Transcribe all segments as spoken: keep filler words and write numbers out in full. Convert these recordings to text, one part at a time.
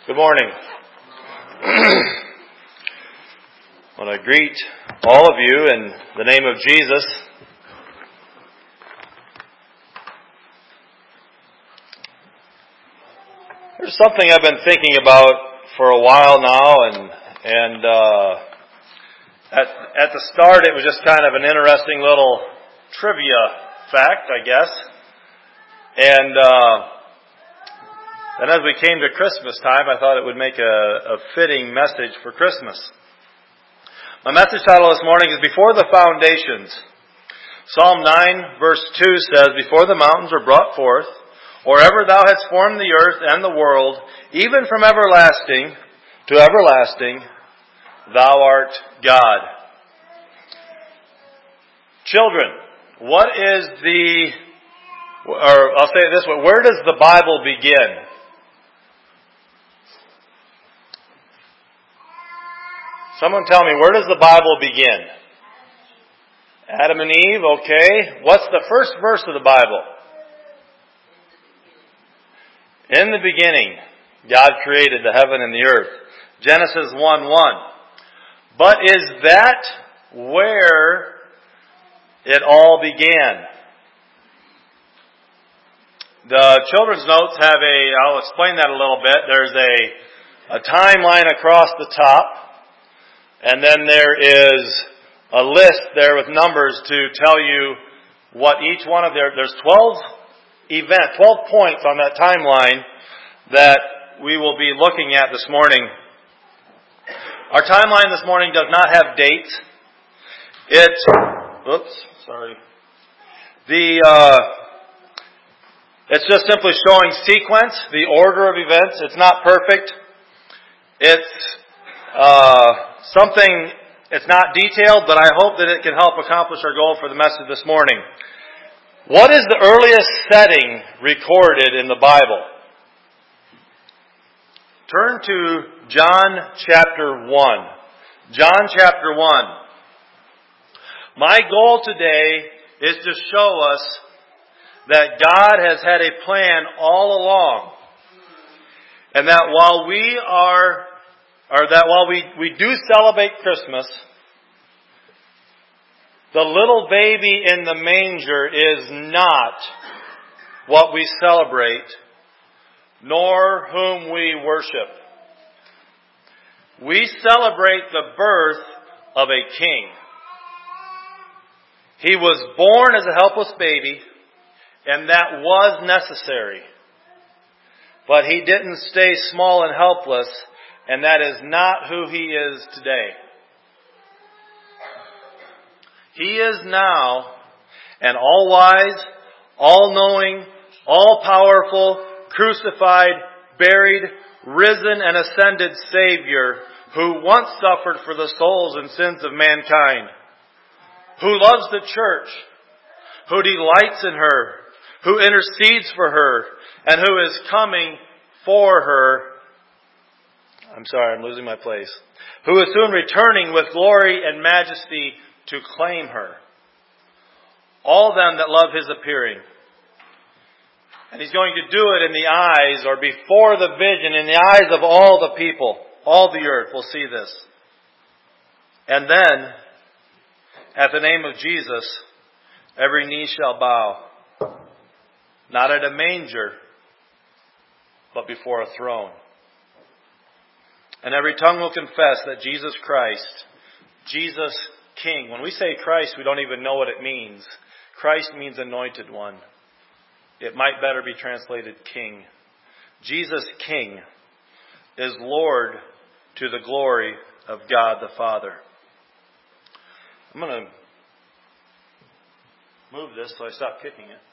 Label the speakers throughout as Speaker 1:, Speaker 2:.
Speaker 1: Good morning. I want to greet all of you in the name of Jesus. There's something I've been thinking about for a while now, and and uh, at at the start it was just kind of an interesting little trivia fact, I guess, and. Uh, And as we came to Christmas time, I thought it would make a, a fitting message for Christmas. My message title this morning is Before the Foundations. Psalm nine verse two says, Before the mountains were brought forth, or ever thou hadst formed the earth and the world, even from everlasting to everlasting, thou art God. Children, what is the, or I'll say it this way, where does the Bible begin? Someone tell me, where does the Bible begin? Adam and Eve, okay. What's the first verse of the Bible? In the beginning, God created the heaven and the earth. Genesis one one. But is that where it all began? The children's notes have a, I'll explain that a little bit. There's a, a timeline across the top. And then there is a list there with numbers to tell you what each one of their, there's twelve events, twelve points on that timeline that we will be looking at this morning. Our timeline this morning does not have dates. It, oops, sorry. The, uh, it's just simply showing sequence, the order of events. It's not perfect. It's, uh, Something, it's not detailed, but I hope that it can help accomplish our goal for the message this morning. What is the earliest setting recorded in the Bible? Turn to John chapter one. John chapter one. My goal today is to show us that God has had a plan all along. And that while we are Or that while we, we do celebrate Christmas, the little baby in the manger is not what we celebrate, nor whom we worship. We celebrate the birth of a king. He was born as a helpless baby, and that was necessary. But he didn't stay small and helpless. And that is not who He is today. He is now an all-wise, all-knowing, all-powerful, crucified, buried, risen, and ascended Savior who once suffered for the souls and sins of mankind, who loves the church, who delights in her, who intercedes for her, and who is coming for her. I'm sorry, I'm losing my place. Who is soon returning with glory and majesty to claim her. All them that love His appearing. And He's going to do it in the eyes, or before the vision, in the eyes of all the people. All the earth will see this. And then, at the name of Jesus, every knee shall bow. Not at a manger, but before a throne. And every tongue will confess that Jesus Christ, Jesus King. When we say Christ, we don't even know what it means. Christ means anointed one. It might better be translated King. Jesus King is Lord to the glory of God the Father. I'm going to move this so I stop kicking it.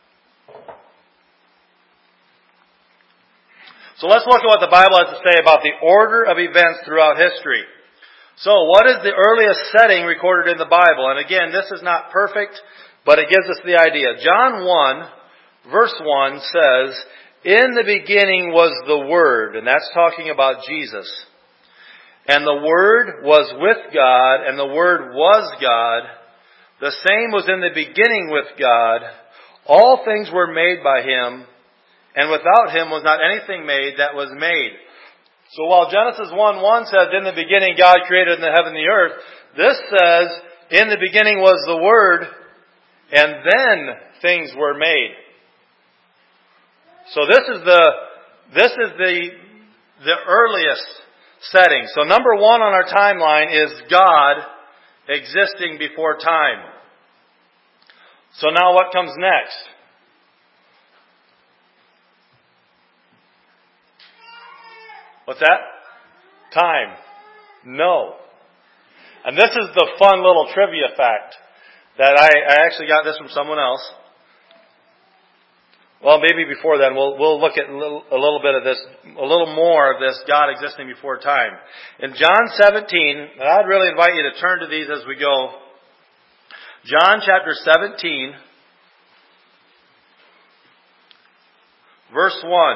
Speaker 1: So let's look at what the Bible has to say about the order of events throughout history. So what is the earliest setting recorded in the Bible? And again, this is not perfect, but it gives us the idea. John one, verse one says, In the beginning was the Word, and that's talking about Jesus. And the Word was with God, and the Word was God. The same was in the beginning with God. All things were made by Him, and without Him was not anything made that was made. So while Genesis one one says, in the beginning God created the heaven and the earth, this says, in the beginning was the Word, and then things were made. So this is the, this is the, the earliest setting. So number one on our timeline is God existing before time. So now what comes next? What's that? Time. No. And this is the fun little trivia fact that I, I actually got this from someone else. Well, maybe before then, we'll, we'll look at a little, a little bit of this, a little more of this God existing before time. In John seventeen, and I'd really invite you to turn to these as we go. John chapter seventeen, verse one.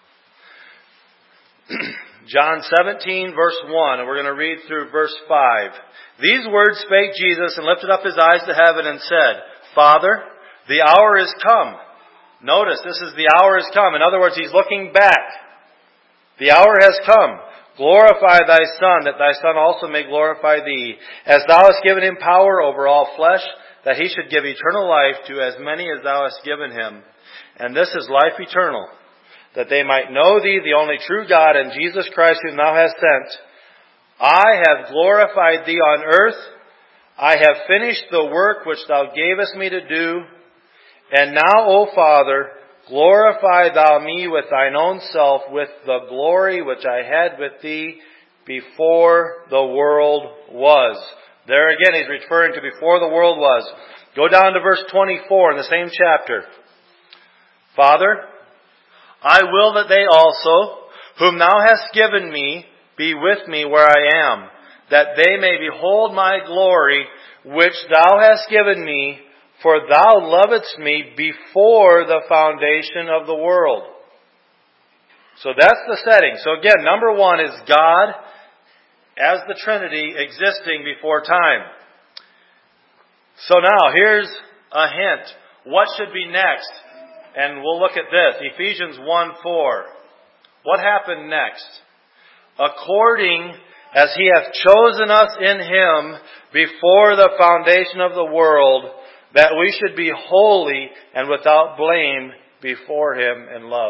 Speaker 1: John seventeen, verse one, and we're going to read through verse five. These words spake Jesus, and lifted up his eyes to heaven, and said, Father, the hour is come. Notice, this is the hour has come. In other words, he's looking back. The hour has come. Glorify thy Son, that thy Son also may glorify thee, as thou hast given him power over all flesh, that he should give eternal life to as many as thou hast given him. And this is life eternal, that they might know thee, the only true God, and Jesus Christ whom thou hast sent. I have glorified thee on earth. I have finished the work which thou gavest me to do. And now, O Father, glorify thou me with thine own self, with the glory which I had with thee before the world was. There again, he's referring to before the world was. Go down to verse twenty-four in the same chapter. Father, I will that they also, whom thou hast given me, be with me where I am, that they may behold my glory, which thou hast given me, for thou lovedst me before the foundation of the world. So that's the setting. So again, number one is God as the Trinity existing before time. So now, here's a hint. What should be next? And we'll look at this. Ephesians one four. What happened next? According as he hath chosen us in him before the foundation of the world, that we should be holy and without blame before him in love.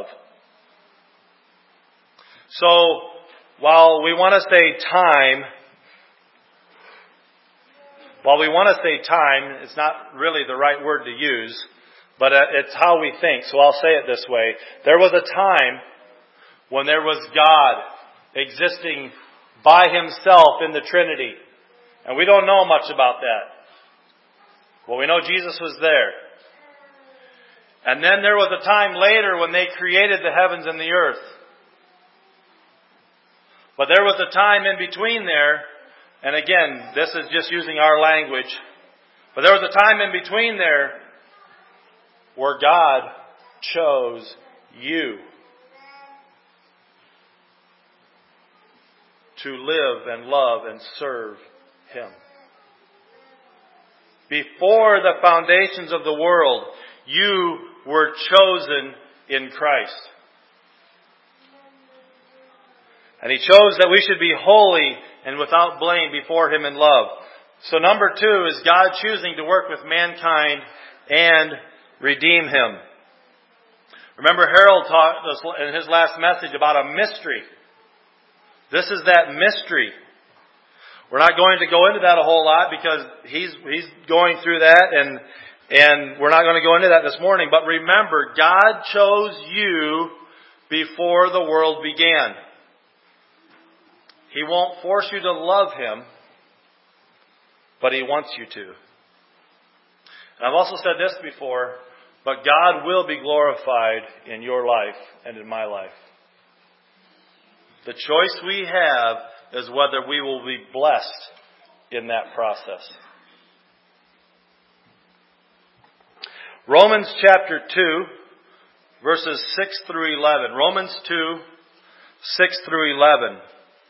Speaker 1: So, while we want to say time, while we want to say time, it's not really the right word to use, but it's how we think. So I'll say it this way. There was a time when there was God existing by himself in the Trinity. And we don't know much about that. Well, we know Jesus was there. And then there was a time later when they created the heavens and the earth. But there was a time in between there, and again, this is just using our language, but there was a time in between there where God chose you to live and love and serve him. Before the foundations of the world, you were chosen in Christ. And he chose that we should be holy and without blame before him in love. So number two is God choosing to work with mankind and redeem him. Remember, Harold taught us in his last message about a mystery. This is that mystery. We're not going to go into that a whole lot because he's he's going through that, and and we're not going to go into that this morning. But remember, God chose you before the world began. He won't force you to love him, but he wants you to. And I've also said this before, but God will be glorified in your life and in my life. The choice we have is whether we will be blessed in that process. Romans chapter two, verses six through eleven. Romans two, six through eleven.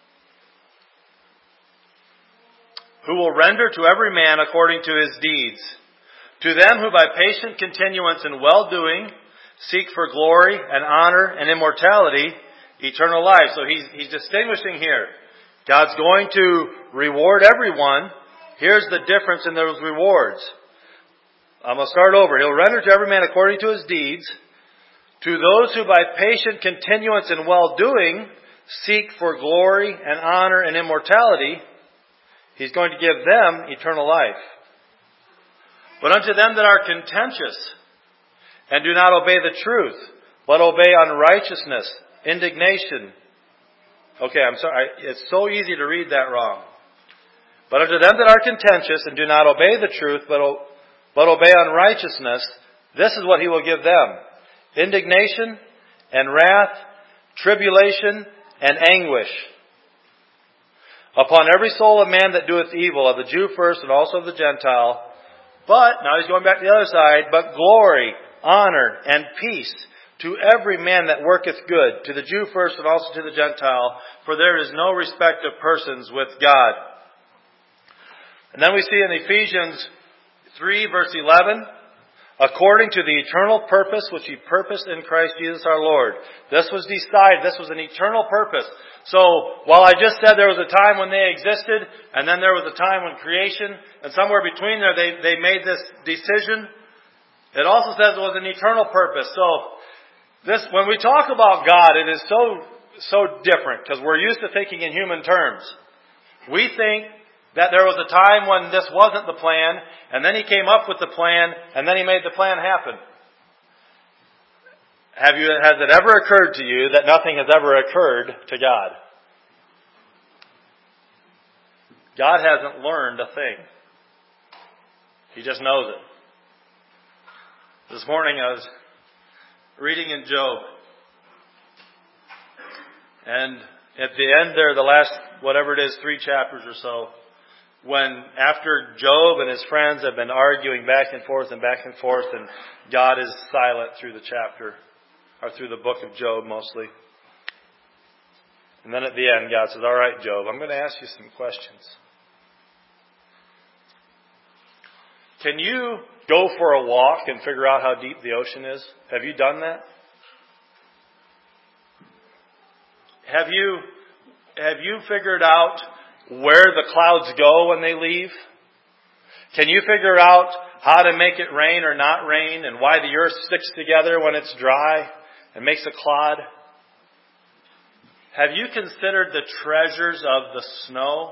Speaker 1: Who will render to every man according to his deeds. To them who by patient continuance in well-doing seek for glory and honor and immortality, eternal life. So he's, he's distinguishing here. God's going to reward everyone. Here's the difference in those rewards. I'm going to start over. He'll render to every man according to his deeds. To those who by patient continuance in well-doing seek for glory and honor and immortality, He's going to give them eternal life. But unto them that are contentious and do not obey the truth, but obey unrighteousness, indignation. Okay, I'm sorry. It's so easy to read that wrong. But unto them that are contentious and do not obey the truth, but, but obey unrighteousness, this is what He will give them. Indignation and wrath, tribulation and anguish. Upon every soul of man that doeth evil, of the Jew first and also of the Gentile. But, now he's going back to the other side, but glory, honor, and peace to every man that worketh good, to the Jew first and also to the Gentile, for there is no respect of persons with God. And then we see in Ephesians three, verse eleven, according to the eternal purpose which He purposed in Christ Jesus our Lord. This was decided, this was an eternal purpose. So, while I just said there was a time when they existed, and then there was a time when creation, and somewhere between there they, they made this decision, it also says it was an eternal purpose. So, this, when we talk about God, it is so, so different, because we're used to thinking in human terms. We think that there was a time when this wasn't the plan, and then He came up with the plan, and then He made the plan happen. Have you, has it ever occurred to you that nothing has ever occurred to God? God hasn't learned a thing. He just knows it. This morning I was reading in Job. And at the end there, the last, whatever it is, three chapters or so, when after Job and his friends have been arguing back and forth and back and forth, and God is silent through the chapter, or through the book of Job mostly. And then at the end, God says, all right, Job, I'm going to ask you some questions. Can you go for a walk and figure out how deep the ocean is? Have you done that? Have you, have you figured out where the clouds go when they leave? Can you figure out how to make it rain or not rain, and why the earth sticks together when it's dry and makes a clod? Have you considered the treasures of the snow?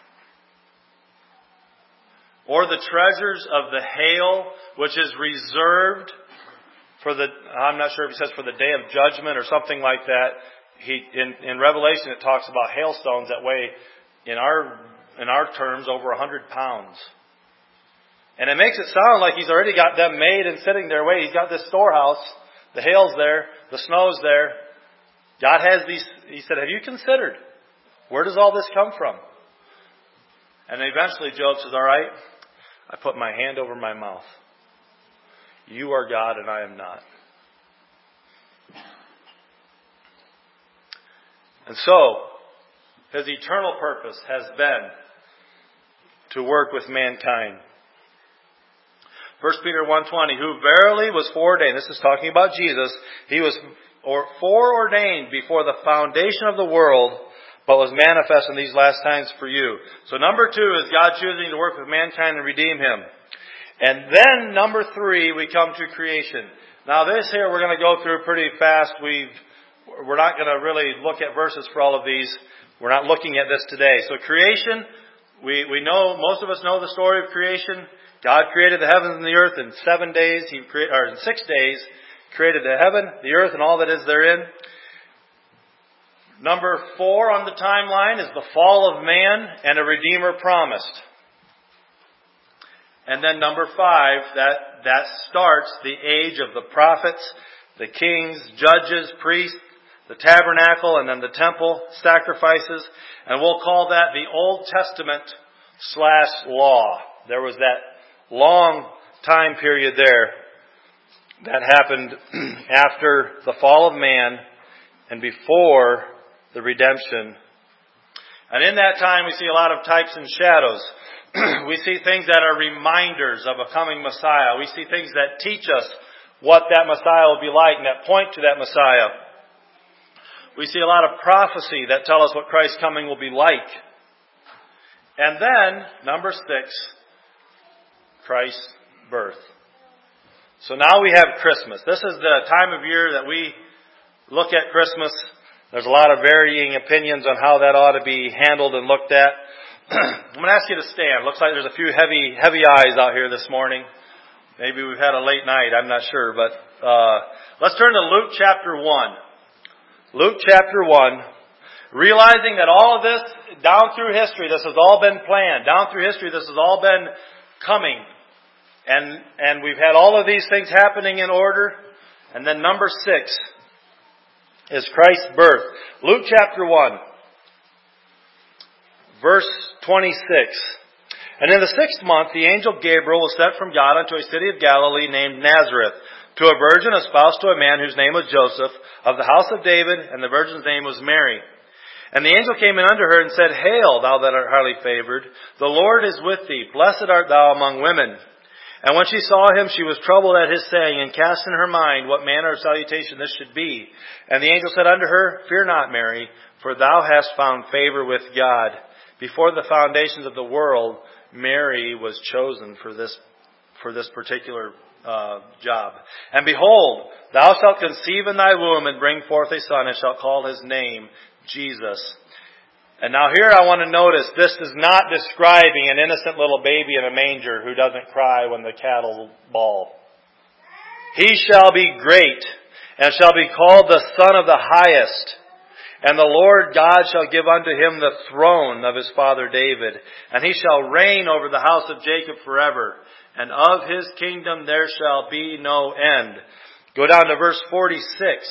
Speaker 1: Or the treasures of the hail, which is reserved for the, I'm not sure if he says for the day of judgment or something like that. He, in, in Revelation it talks about hailstones that weigh, in our, in our terms, over a hundred pounds. And it makes it sound like He's already got them made and sitting there waiting. He's got this storehouse. The hail's there. The snow's there. God has these. He said, have you considered? Where does all this come from? And eventually Job says, all right, I put my hand over my mouth. You are God and I am not. And so, His eternal purpose has been to work with mankind. First Peter one twenty, who verily was foreordained, this is talking about Jesus, He was foreordained before the foundation of the world, but was manifest in these last times for you. So number two is God choosing to work with mankind and redeem him. And then number three, we come to creation. Now this here we're going to go through pretty fast. We've, we're not going to really look at verses for all of these. We're not looking at this today. So creation, we, we know, most of us know the story of creation. God created the heavens and the earth in seven days. He created, or in six days, created the heaven, the earth, and all that is therein. Number four on the timeline is the fall of man and a Redeemer promised. And then number five, that, that starts the age of the prophets, the kings, judges, priests, the tabernacle, and then the temple sacrifices. And we'll call that the Old Testament slash law. There was that long time period there that happened after the fall of man and before the redemption. And in that time we see a lot of types and shadows. We see things that are reminders of a coming Messiah. We see things that teach us what that Messiah will be like and that point to that Messiah. we see a lot of prophecy that tell us what Christ's coming will be like. And then, number six, Christ's birth. So now we have Christmas. This is the time of year that we look at Christmas. There's a lot of varying opinions on how that ought to be handled and looked at. I'm going to ask you to stand. Looks like there's a few heavy, heavy eyes out here this morning. Maybe we've had a late night. I'm not sure. But uh, let's turn to Luke chapter one. Luke chapter one. Realizing that all of this, down through history, this has all been planned. Down through history, this has all been coming. And, and we've had all of these things happening in order. And then number six is Christ's birth. Luke chapter one, verse twenty-six. And in the sixth month, the angel Gabriel was sent from God unto a city of Galilee named Nazareth, to a virgin espoused to a man whose name was Joseph, of the house of David, and the virgin's name was Mary. And the angel came in unto her and said, Hail, thou that art highly favored, the Lord is with thee, blessed art thou among women. And when she saw him, she was troubled at his saying, and cast in her mind what manner of salutation this should be. And the angel said unto her, Fear not, Mary, for thou hast found favor with God. Before the foundations of the world, Mary was chosen for this for this particular uh, job. And behold, thou shalt conceive in thy womb and bring forth a son, and shalt call his name Jesus. And now here I want to notice, this is not describing an innocent little baby in a manger who doesn't cry when the cattle bawl. He shall be great, and shall be called the Son of the Highest. And the Lord God shall give unto him the throne of his father David. And he shall reign over the house of Jacob forever. And of his kingdom there shall be no end. Go down to verse forty-six.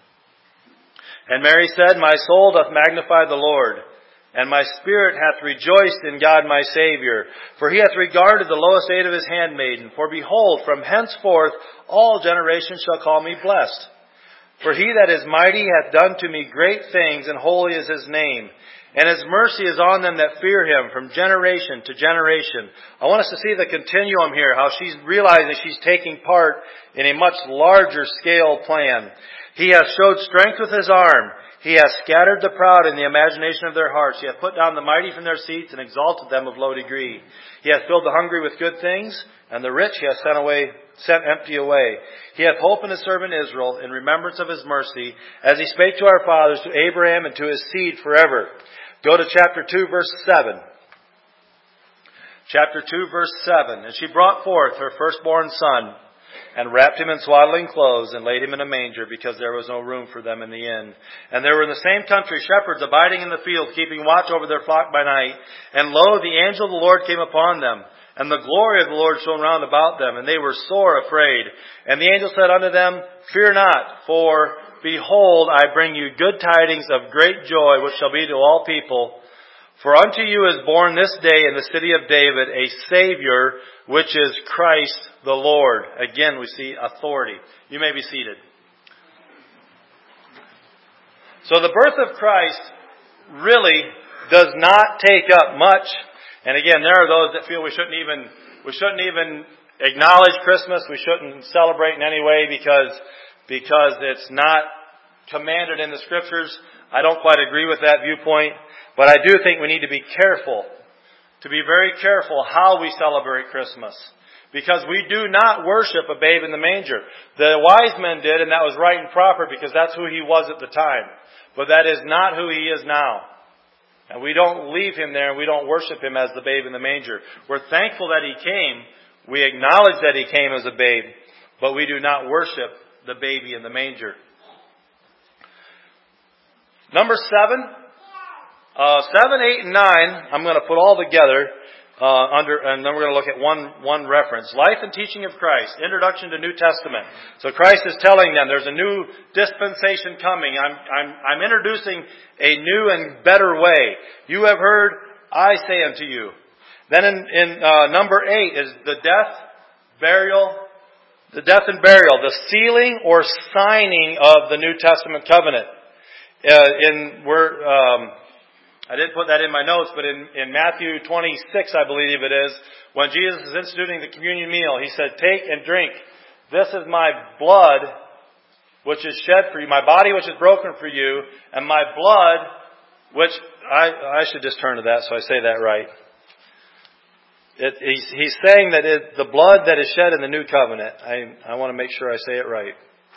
Speaker 1: And Mary said, My soul doth magnify the Lord, and my spirit hath rejoiced in God my Saviour. For he hath regarded the low estate of his handmaiden. For behold, from henceforth all generations shall call me blessed. For he that is mighty hath done to me great things, and holy is his name. And his mercy is on them that fear him from generation to generation. I want us to see the continuum here, how she's realizing she's taking part in a much larger scale plan. He hath showed strength with his arm. He hath scattered the proud in the imagination of their hearts. He hath put down the mighty from their seats and exalted them of low degree. He hath filled the hungry with good things, and the rich he hath sent away, sent empty away. He hath holpen his servant Israel in remembrance of his mercy, as he spake to our fathers, to Abraham, and to his seed forever. Go to chapter two, verse seven. Chapter two, verse seven. And she brought forth her firstborn son, and wrapped him in swaddling clothes, and laid him in a manger, because there was no room for them in the inn. And there were in the same country shepherds abiding in the field, keeping watch over their flock by night. And lo, the angel of the Lord came upon them, and the glory of the Lord shone round about them, and they were sore afraid. And the angel said unto them, Fear not, for behold, I bring you good tidings of great joy, which shall be to all people. For unto you is born this day in the city of David a Savior, which is Christ the Lord. Again, we see authority. You may be seated. So the birth of Christ really does not take up much. And again, there are those that feel we shouldn't even we shouldn't even acknowledge Christmas. We shouldn't celebrate in any way because because it's not commanded in the Scriptures. I don't quite agree with that viewpoint. But I do think we need to be careful, to be very careful how we celebrate Christmas. Because we do not worship a babe in the manger. The wise men did, and that was right and proper because that's who he was at the time. But that is not who he is now. And we don't leave him there and we don't worship him as the babe in the manger. We're thankful that he came. We acknowledge that he came as a babe. But we do not worship the baby in the manger. Number seven. Uh, seven, eight, and nine, I'm going to put all together uh, under, and then we're going to look at one one reference. Life and teaching of Christ. Introduction to New Testament. So Christ is telling them there's a new dispensation coming. I'm I'm I'm introducing a new and better way. You have heard, I say unto you. Then in, in uh, number eight is the death, burial, the death and burial, the sealing or signing of the New Testament covenant. Uh, in we're. Um, I didn't put that in my notes, but in, in Matthew twenty-six, I believe it is, when Jesus is instituting the communion meal, he said, Take and drink. This is my blood which is shed for you, my body which is broken for you, and my blood, which, I, I should just turn to that so I say that right. It, he's, he's saying that it, the blood that is shed in the new covenant, I, I want to make sure I say it right.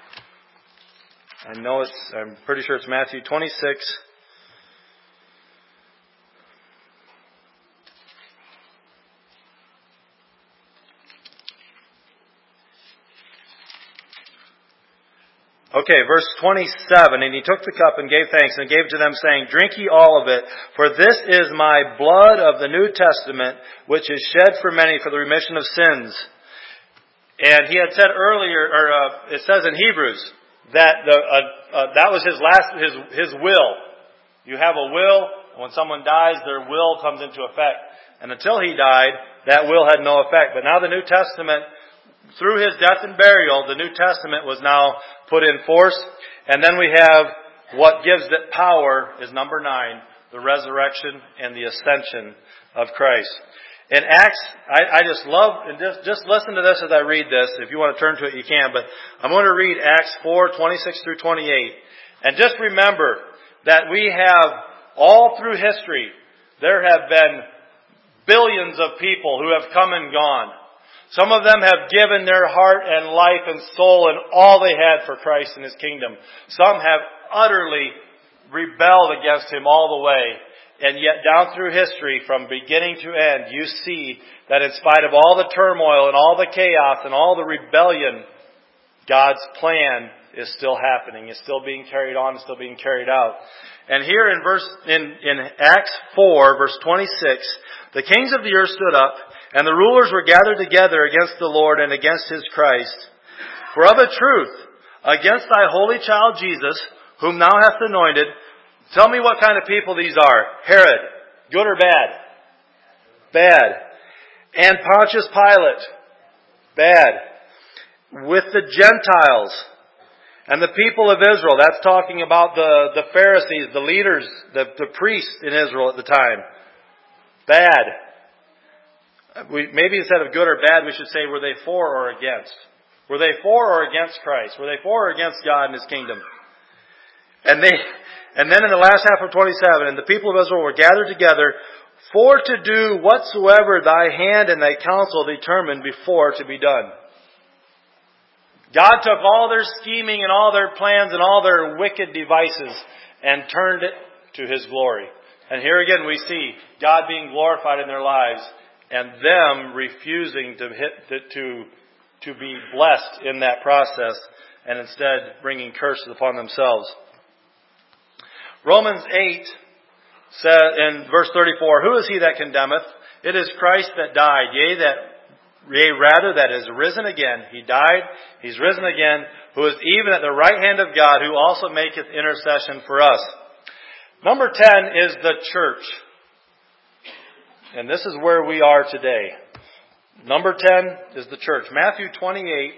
Speaker 1: I know it's, I'm pretty sure it's Matthew twenty-six. Okay, verse twenty-seven, and he took the cup and gave thanks and gave to them, saying, Drink ye all of it, for this is my blood of the New Testament, which is shed for many for the remission of sins. And he had said earlier, or uh, it says in Hebrews, that the, uh, uh, that was his last, his his will. You have a will, and when someone dies, their will comes into effect. And until he died, that will had no effect. But now the New Testament, through his death and burial, the New Testament was now put in force. And then we have what gives it power is number nine, the resurrection and the ascension of Christ. In Acts, I, I just love, and just, just listen to this as I read this. If you want to turn to it, you can. But I'm going to read Acts four, twenty-six through twenty-eight. And just remember that we have, all through history, there have been billions of people who have come and gone. Some of them have given their heart and life and soul and all they had for Christ and His kingdom. Some have utterly rebelled against Him all the way. And yet down through history, from beginning to end, you see that in spite of all the turmoil and all the chaos and all the rebellion, God's plan is still happening. It's still being carried on, it's still being carried out. And here in verse in, in Acts four, verse twenty-six, the kings of the earth stood up, and the rulers were gathered together against the Lord and against His Christ. For of a truth, against thy holy child Jesus, whom thou hast anointed, tell me what kind of people these are. Herod, good or bad? Bad. And Pontius Pilate, bad. With the Gentiles and the people of Israel, that's talking about the, the Pharisees, the leaders, the, the priests in Israel at the time. Bad. We, maybe instead of good or bad, we should say, were they for or against? Were they for or against Christ? Were they for or against God and His kingdom? And they, and then in the last half of twenty-seven, and the people of Israel were gathered together for to do whatsoever thy hand and thy counsel determined before to be done. God took all their scheming and all their plans and all their wicked devices and turned it to His glory. And here again we see God being glorified in their lives and them refusing to hit, to, to be blessed in that process and instead bringing curses upon themselves. Romans eight says in verse thirty-four, Who is he that condemneth? It is Christ that died, yea, that yea, rather that is risen again. He died, He's risen again, who is even at the right hand of God, who also maketh intercession for us. Number ten is the church. And this is where we are today. Number ten is the church. Matthew twenty-eight,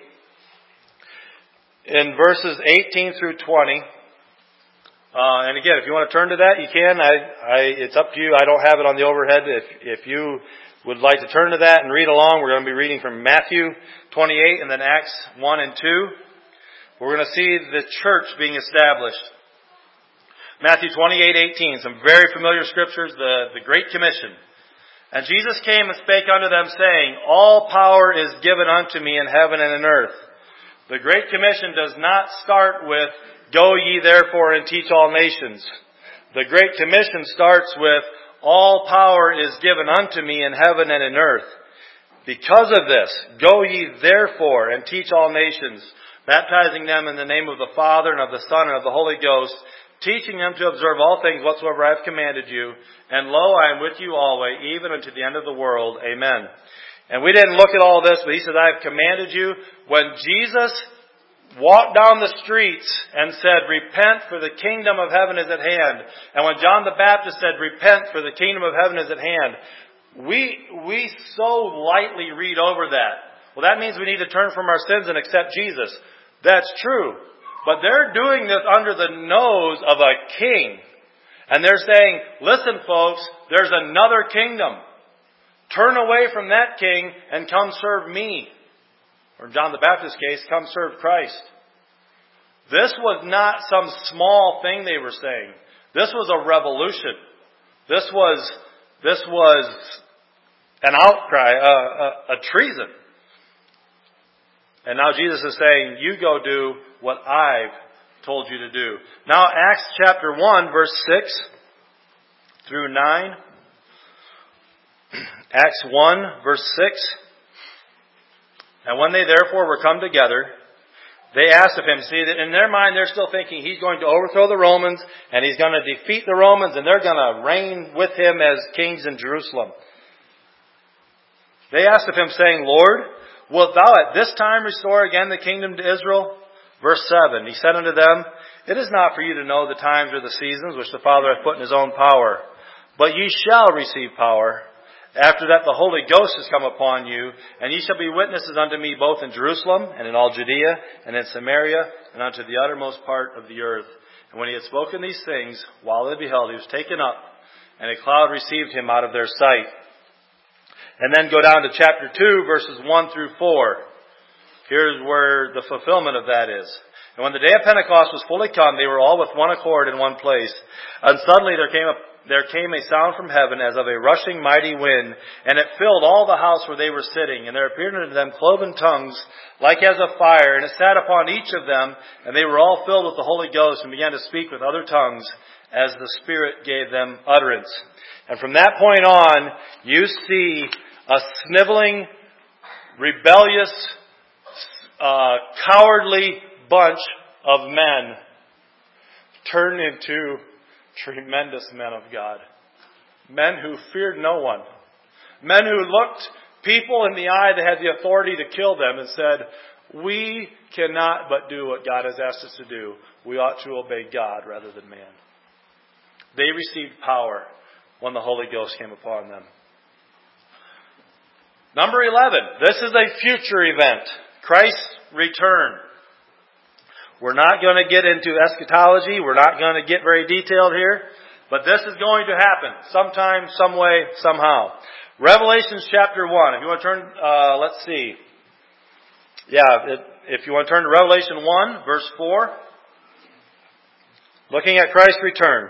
Speaker 1: in verses eighteen through twenty. Uh, and again, if you want to turn to that, you can. I, I, it's up to you. I don't have it on the overhead. If, if you would like to turn to that and read along, we're going to be reading from Matthew twenty-eight and then Acts one and two. We're going to see the church being established. Matthew twenty-eight eighteen, some very familiar scriptures, the, the Great Commission. And Jesus came and spake unto them, saying, All power is given unto me in heaven and in earth. The Great Commission does not start with, Go ye therefore and teach all nations. The Great Commission starts with, All power is given unto me in heaven and in earth. Because of this, go ye therefore and teach all nations, baptizing them in the name of the Father and of the Son and of the Holy Ghost, teaching them to observe all things whatsoever I have commanded you. And lo, I am with you always, even unto the end of the world. Amen. And we didn't look at all this, but He said, I have commanded you. When Jesus walked down the streets and said, Repent, for the kingdom of heaven is at hand. And when John the Baptist said, Repent, for the kingdom of heaven is at hand, we, we so lightly read over that. Well, that means we need to turn from our sins and accept Jesus. That's true. But they're doing this under the nose of a king. And they're saying, listen folks, there's another kingdom. Turn away from that king and come serve me. Or in John the Baptist's case, come serve Christ. This was not some small thing they were saying. This was a revolution. This was, this was an outcry, a, a, a treason. And now Jesus is saying, you go do what I've told you to do. Now Acts chapter one, verse six through nine. Acts one, verse six. And when they therefore were come together, they asked of him. See, that in their mind they're still thinking he's going to overthrow the Romans and he's going to defeat the Romans and they're going to reign with him as kings in Jerusalem. They asked of him, saying, Lord, wilt thou at this time restore again the kingdom to Israel? Verse seven, he said unto them, It is not for you to know the times or the seasons which the Father hath put in his own power, but ye shall receive power. After that the Holy Ghost is come upon you, and ye shall be witnesses unto me both in Jerusalem, and in all Judea, and in Samaria, and unto the uttermost part of the earth. And when he had spoken these things, while they beheld, he was taken up, and a cloud received him out of their sight. And then go down to chapter two, verses one through four. Here's where the fulfillment of that is. And when the day of Pentecost was fully come, they were all with one accord in one place. And suddenly there came a There came a sound from heaven as of a rushing mighty wind, and it filled all the house where they were sitting. And there appeared unto them cloven tongues, like as of fire, and it sat upon each of them, and they were all filled with the Holy Ghost, and began to speak with other tongues, as the Spirit gave them utterance. And from that point on, you see a sniveling, rebellious, uh, cowardly bunch of men turn into tremendous men of God. Men who feared no one. Men who looked people in the eye that had the authority to kill them and said, we cannot but do what God has asked us to do. We ought to obey God rather than man. They received power when the Holy Ghost came upon them. Number eleven. This is a future event. Christ's return. We're not going to get into eschatology. We're not going to get very detailed here. But this is going to happen sometime, some way, somehow. Revelation chapter one. If you want to turn, uh, let's see. Yeah, if, if you want to turn to Revelation one, verse four. Looking at Christ's return.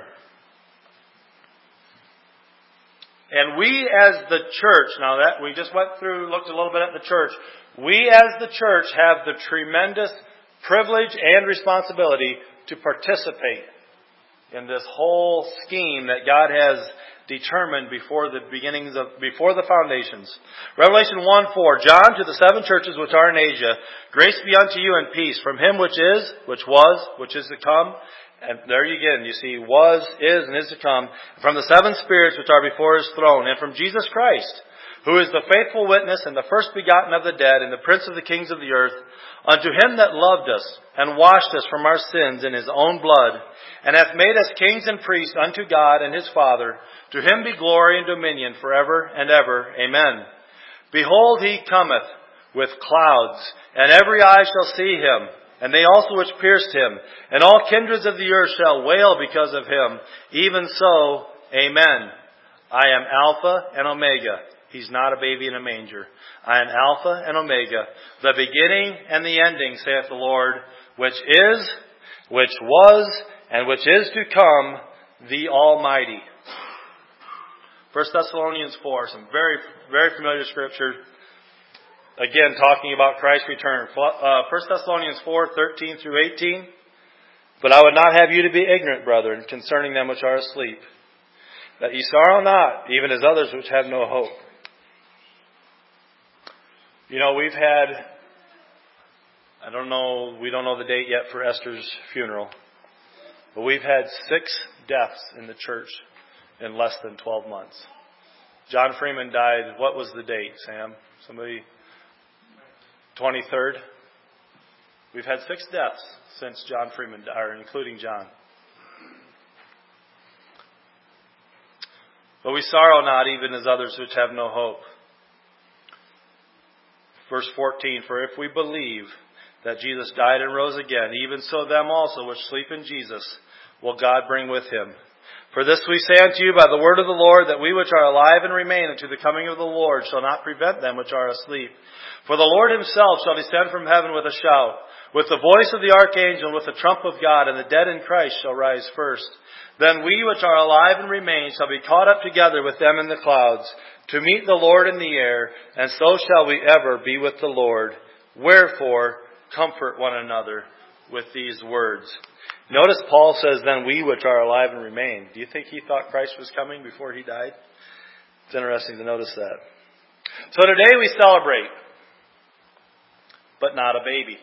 Speaker 1: And we as the church, now that we just went through, looked a little bit at the church. We as the church have the tremendous privilege and responsibility to participate in this whole scheme that God has determined before the beginnings of, before the foundations. Revelation one four, John, to the seven churches which are in Asia, grace be unto you and peace from him which is, which was, which is to come. And there you again, you see, was, is, and is to come. From the seven spirits which are before his throne, and from Jesus Christ, who is the faithful witness and the first begotten of the dead and the prince of the kings of the earth, unto him that loved us and washed us from our sins in his own blood, and hath made us kings and priests unto God and his Father, to him be glory and dominion forever and ever. Amen. Behold, he cometh with clouds, and every eye shall see him, and they also which pierced him, and all kindreds of the earth shall wail because of him. Even so, amen. I am Alpha and Omega. He's not a baby in a manger. I am Alpha and Omega, the beginning and the ending, saith the Lord, which is, which was, and which is to come, the Almighty. First Thessalonians four, some very, very familiar scripture. Again, talking about Christ's return. First Thessalonians four, thirteen through eighteen. But I would not have you to be ignorant, brethren, concerning them which are asleep, that ye sorrow not, even as others which have no hope. You know, we've had, I don't know, we don't know the date yet for Esther's funeral, but we've had six deaths in the church in less than twelve months. John Freeman died, what was the date, Sam? Somebody? twenty-third. We've had six deaths since John Freeman died, or including John. But we sorrow not, even as others which have no hope. Verse fourteen, for if we believe that Jesus died and rose again, even so them also which sleep in Jesus will God bring with him. For this we say unto you by the word of the Lord, that we which are alive and remain unto the coming of the Lord shall not prevent them which are asleep. For the Lord himself shall descend from heaven with a shout, with the voice of the archangel, and with the trump of God, and the dead in Christ shall rise first. Then we which are alive and remain shall be caught up together with them in the clouds, to meet the Lord in the air, and so shall we ever be with the Lord. Wherefore, comfort one another with these words. Notice Paul says, then we which are alive and remain. Do you think he thought Christ was coming before he died? It's interesting to notice that. So today we celebrate, but not a baby.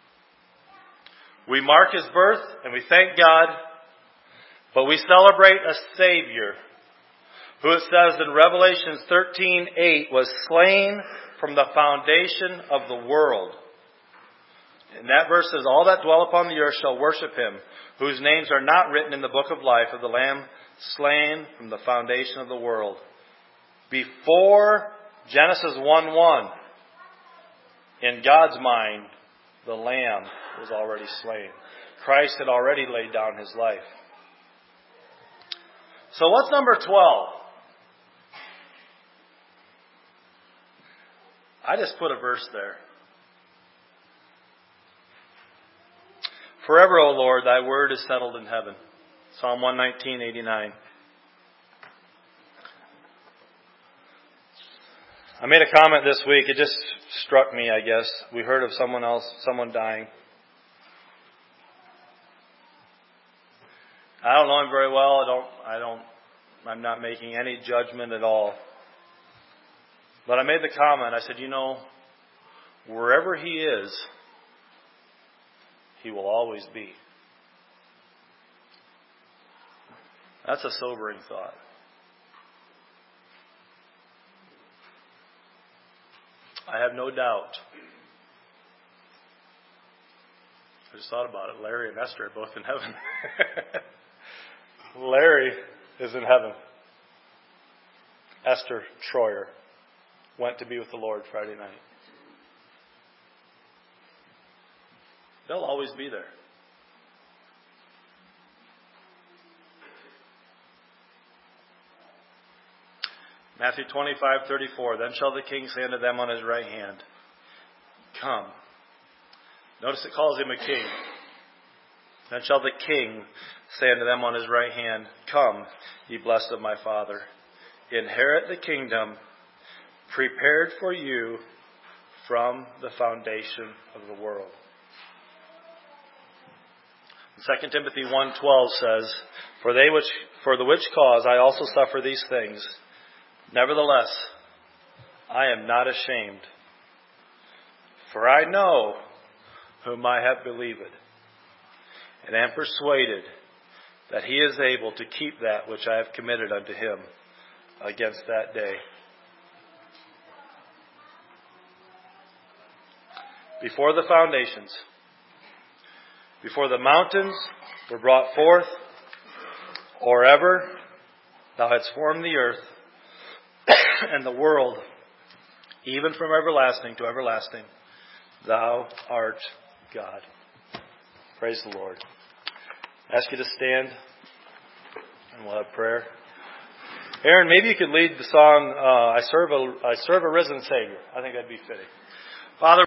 Speaker 1: We mark his birth and we thank God, but we celebrate a Savior who, it says in Revelation thirteen eight, was slain from the foundation of the world. And that verse says, all that dwell upon the earth shall worship him, whose names are not written in the book of life of the Lamb slain from the foundation of the world. Before Genesis one one, in God's mind, the Lamb was already slain. Christ had already laid down his life. So what's number twelve? I just put a verse there. Forever, O Lord, thy word is settled in heaven. Psalm one nineteen, eighty-nine. I made a comment this week. It just struck me, I guess. We heard of someone else, someone dying. I don't know him very well. I don't, I don't, I'm not making any judgment at all. But I made the comment. I said, you know, wherever he is, he will always be. That's a sobering thought. I have no doubt. I just thought about it. Larry and Esther are both in heaven. Larry is in heaven. Esther Troyer went to be with the Lord Friday night. They'll always be there. Matthew twenty-five thirty-four. Then shall the king say unto them on his right hand, come. Notice it calls him a king. Then shall the king say unto them on his right hand, come, ye blessed of my Father, inherit the kingdom prepared for you from the foundation of the world. Second Timothy one twelve says, For they which for the which cause I also suffer these things. Nevertheless, I am not ashamed, for I know whom I have believed, and am persuaded that he is able to keep that which I have committed unto him against that day. Before the foundations, before the mountains were brought forth, or ever thou hadst formed the earth and the world, even from everlasting to everlasting, thou art God. Praise the Lord. I ask you to stand, and we'll have prayer. Aaron, maybe you could lead the song, uh, I serve a, I serve a risen Savior. I think that'd be fitting. Father,